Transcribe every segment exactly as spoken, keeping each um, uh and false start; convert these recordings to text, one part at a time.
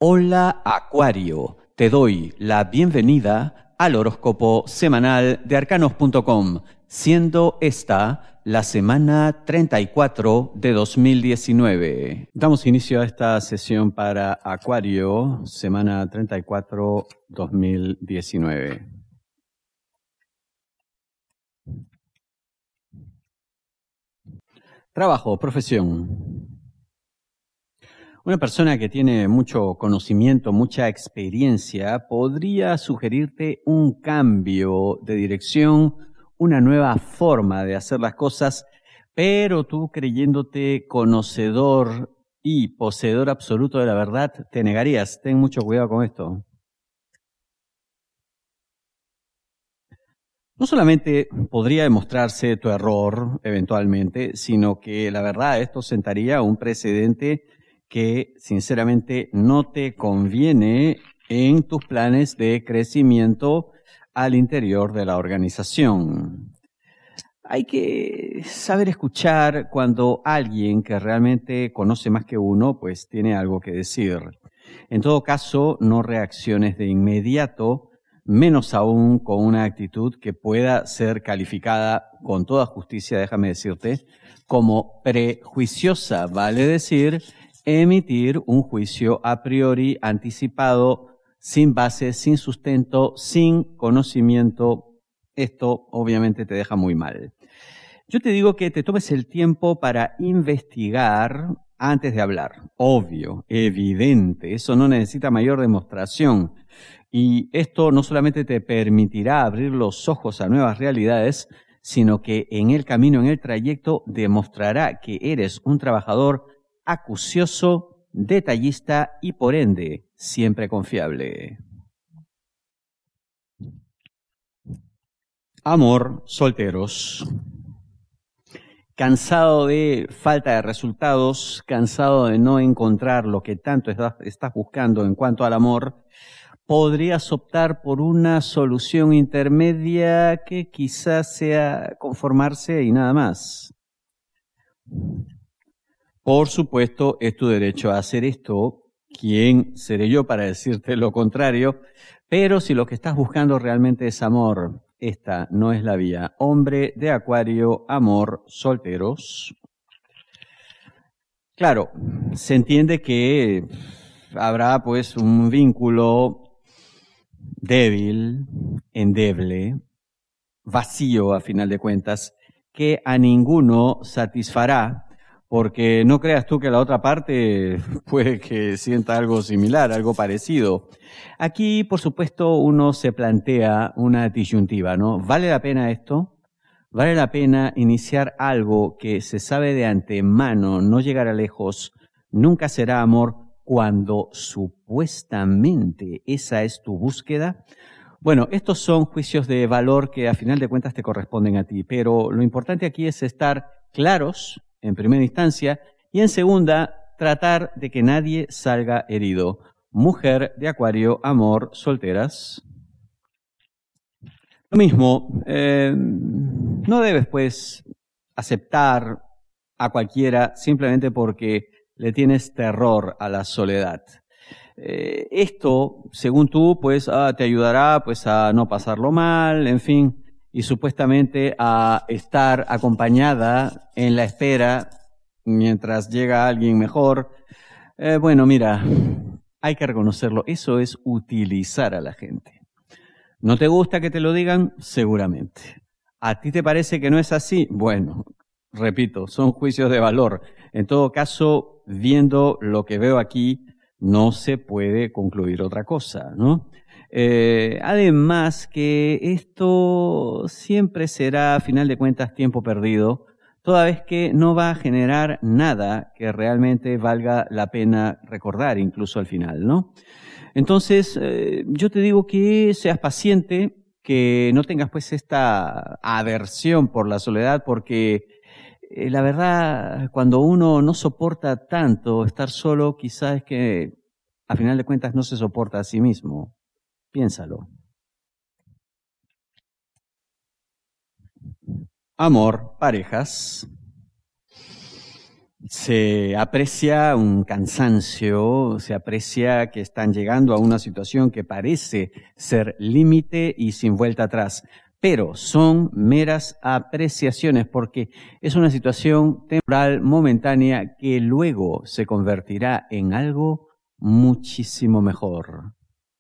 Hola Acuario, te doy la bienvenida al horóscopo semanal de arcanos punto com, siendo esta la semana treinta y cuatro de dos mil diecinueve. Damos inicio a esta sesión para Acuario, semana treinta y cuatro, dos mil diecinueve. Trabajo, profesión. Una persona que tiene mucho conocimiento, mucha experiencia, podría sugerirte un cambio de dirección, una nueva forma de hacer las cosas, pero tú, creyéndote conocedor y poseedor absoluto de la verdad, te negarías. Ten mucho cuidado con esto. No solamente podría demostrarse tu error eventualmente, sino que la verdad esto sentaría un precedente que sinceramente no te conviene en tus planes de crecimiento al interior de la organización. Hay que saber escuchar cuando alguien que realmente conoce más que uno, pues tiene algo que decir. En todo caso, no reacciones de inmediato, menos aún con una actitud que pueda ser calificada con toda justicia, déjame decirte, como prejuiciosa, vale decir, emitir un juicio a priori anticipado, sin base, sin sustento, sin conocimiento. Esto obviamente te deja muy mal. Yo te digo que te tomes el tiempo para investigar antes de hablar. Obvio, evidente, eso no necesita mayor demostración. Y esto no solamente te permitirá abrir los ojos a nuevas realidades, sino que en el camino, en el trayecto, demostrará que eres un trabajador acucioso, detallista y por ende siempre confiable. Amor, solteros. Cansado de falta de resultados, cansado de no encontrar lo que tanto estás, estás buscando en cuanto al amor, podrías optar por una solución intermedia que quizás sea conformarse y nada más. Por supuesto, es tu derecho a hacer esto. ¿Quién seré yo para decirte lo contrario? Pero si lo que estás buscando realmente es amor, esta no es la vía. Hombre de Acuario, amor, solteros. Claro, se entiende que habrá pues un vínculo débil, endeble, vacío a final de cuentas, que a ninguno satisfará, porque no creas tú que la otra parte puede que sienta algo similar, algo parecido. Aquí, por supuesto, uno se plantea una disyuntiva, ¿no? ¿Vale la pena esto? ¿Vale la pena iniciar algo que se sabe de antemano no llegará lejos, nunca será amor, cuando supuestamente esa es tu búsqueda? Bueno, estos son juicios de valor que a final de cuentas te corresponden a ti, pero lo importante aquí es estar claros en primera instancia y en segunda, tratar de que nadie salga herido. Mujer de Acuario, amor, solteras. Lo mismo, eh, no debes pues aceptar a cualquiera simplemente porque le tienes terror a la soledad. Eh, esto, según tú, pues ah, te ayudará pues a no pasarlo mal, en fin, y supuestamente a estar acompañada en la espera mientras llega alguien mejor. Eh, bueno, mira, hay que reconocerlo, eso es utilizar a la gente. ¿No te gusta que te lo digan? Seguramente. ¿A ti te parece que no es así? Bueno, repito, son juicios de valor. En todo caso, viendo lo que veo aquí, no se puede concluir otra cosa, ¿no? Eh, además que esto siempre será, a final de cuentas, tiempo perdido, toda vez que no va a generar nada que realmente valga la pena recordar, incluso al final, ¿no? Entonces, eh, yo te digo que seas paciente, que no tengas pues esta aversión por la soledad, porque eh, la verdad, cuando uno no soporta tanto estar solo, quizás es que a final de cuentas no se soporta a sí mismo. Piénsalo. Amor, parejas. Se aprecia un cansancio, se aprecia que están llegando a una situación que parece ser límite y sin vuelta atrás. Pero son meras apreciaciones porque es una situación temporal, momentánea, que luego se convertirá en algo muchísimo mejor.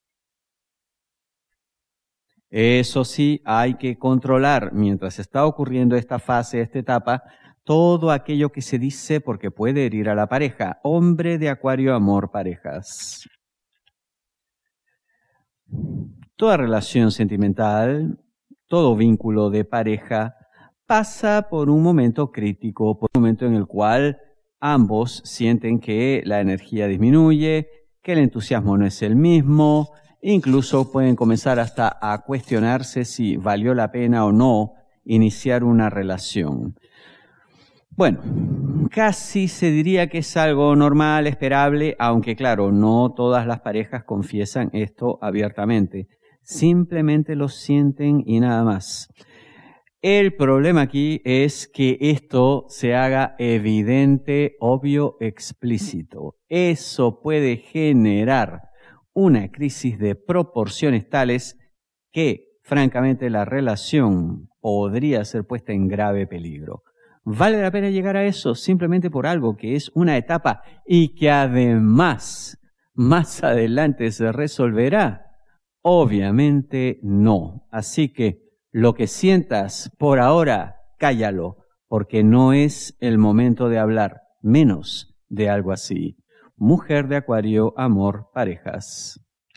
Eso sí, hay que controlar mientras está ocurriendo esta fase, esta etapa, todo aquello que se dice porque puede herir a la pareja. Hombre de Acuario, amor, parejas. Toda relación sentimental, todo vínculo de pareja pasa por un momento crítico, por un momento en el cual ambos sienten que la energía disminuye, que el entusiasmo no es el mismo, incluso pueden comenzar hasta a cuestionarse si valió la pena o no iniciar una relación. Bueno, casi se diría que es algo normal, esperable, aunque claro, no todas las parejas confiesan esto abiertamente. Simplemente lo sienten y nada más. El problema aquí es que esto se haga evidente, obvio, explícito. Eso puede generar una crisis de proporciones tales que, francamente, la relación podría ser puesta en grave peligro. ¿Vale la pena llegar a eso simplemente por algo que es una etapa y que además más adelante se resolverá? Obviamente no. Así que lo que sientas por ahora, cállalo, porque no es el momento de hablar, menos de algo así. Mujer de Acuario, amor, parejas.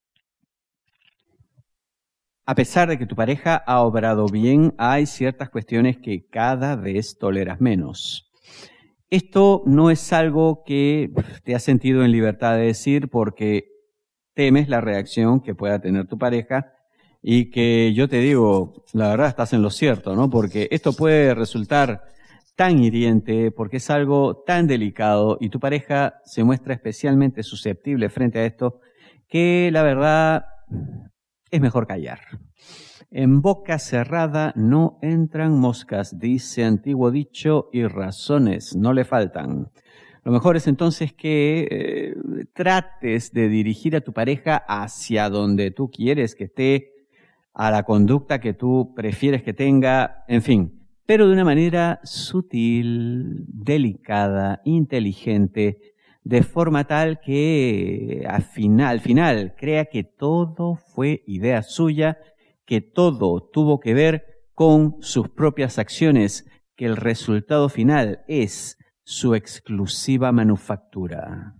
A pesar de que tu pareja ha obrado bien, hay ciertas cuestiones que cada vez toleras menos. Esto no es algo que te has sentido en libertad de decir porque temes la reacción que pueda tener tu pareja y que yo te digo, la verdad estás en lo cierto, ¿no? Porque esto puede resultar tan hiriente porque es algo tan delicado y tu pareja se muestra especialmente susceptible frente a esto que la verdad es mejor callar. En boca cerrada no entran moscas, dice antiguo dicho, y razones no le faltan. Lo mejor es entonces que eh, trates de dirigir a tu pareja hacia donde tú quieres que esté, a la conducta que tú prefieres que tenga, en fin, pero de una manera sutil, delicada, inteligente, de forma tal que al final, al final crea que todo fue idea suya, que todo tuvo que ver con sus propias acciones, que el resultado final es su exclusiva manufactura.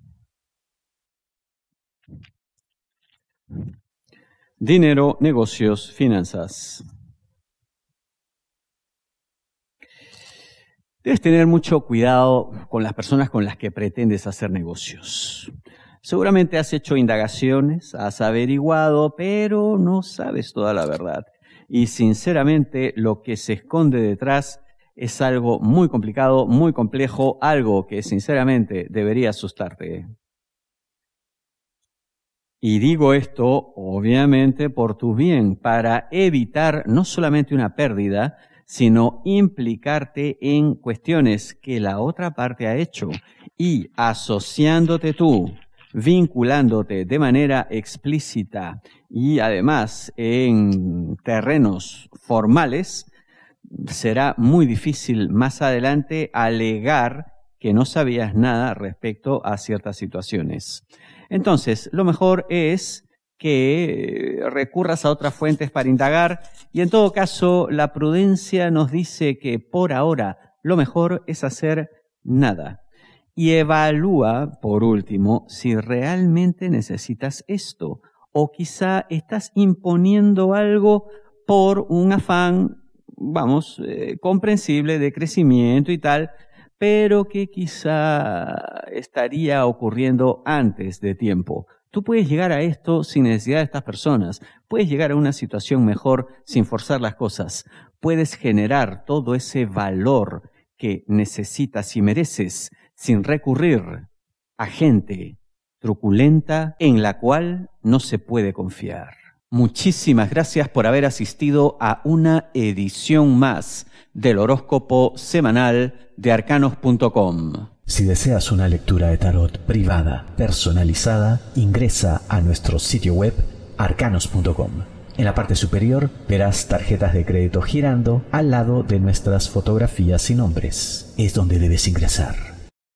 Dinero, negocios, finanzas. Debes tener mucho cuidado con las personas con las que pretendes hacer negocios. Seguramente has hecho indagaciones, has averiguado, pero no sabes toda la verdad. Y sinceramente lo que se esconde detrás es algo muy complicado, muy complejo, algo que sinceramente debería asustarte. Y digo esto, obviamente, por tu bien, para evitar no solamente una pérdida, sino implicarte en cuestiones que la otra parte ha hecho y asociándote tú, vinculándote de manera explícita y además en terrenos formales, será muy difícil más adelante alegar que no sabías nada respecto a ciertas situaciones. Entonces, lo mejor es que recurras a otras fuentes para indagar y en todo caso la prudencia nos dice que por ahora lo mejor es hacer nada. Y evalúa, por último, si realmente necesitas esto o quizá estás imponiendo algo por un afán, vamos, eh, comprensible de crecimiento y tal, pero que quizá estaría ocurriendo antes de tiempo. Tú puedes llegar a esto sin necesidad de estas personas. Puedes llegar a una situación mejor sin forzar las cosas. Puedes generar todo ese valor que necesitas y mereces sin recurrir a gente truculenta en la cual no se puede confiar. Muchísimas gracias por haber asistido a una edición más del horóscopo semanal de arcanos punto com. Si deseas una lectura de tarot privada, personalizada, ingresa a nuestro sitio web arcanos punto com. En la parte superior verás tarjetas de crédito girando al lado de nuestras fotografías y nombres. Es donde debes ingresar.